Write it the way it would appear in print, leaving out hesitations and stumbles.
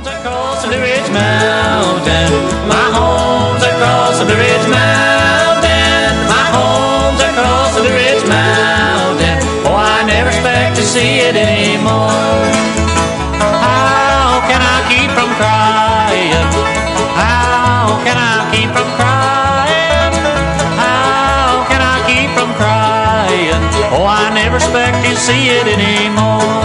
home's across the Blue Ridge Mountain. My home's across the Blue Ridge Mountain. My home's across the Blue Ridge Mountain. Oh, I never expect to see it anymore. How can I keep from crying? How can I keep from crying? How can I keep from crying? Oh, I never expect to see it anymore.